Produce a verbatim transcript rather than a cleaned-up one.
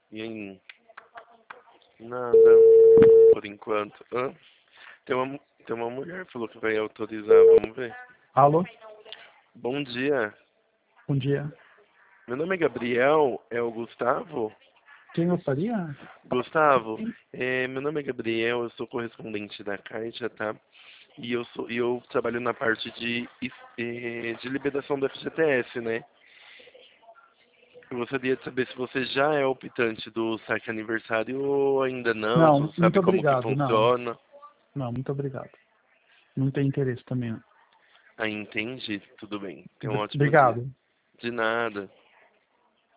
E aí? Nada, por enquanto. Hã? Tem uma, tem uma mulher que falou que vai autorizar, vamos ver. Alô? Bom dia. Bom dia. Meu nome é Gabriel, é o Gustavo? Quem gostaria? Gustavo, é, meu nome é Gabriel, eu sou correspondente da Caixa, tá? E eu, sou, e eu trabalho na parte de, eh, de liberação do F G T S, né? Eu gostaria de saber se você já é optante do saque aniversário ou ainda não, se Não, você muito sabe como que obrigado, não. funciona. Não, muito obrigado. Não tem interesse também. não. Ah, entendi, tudo bem. Tenha um ótimo dia. Obrigado. De nada.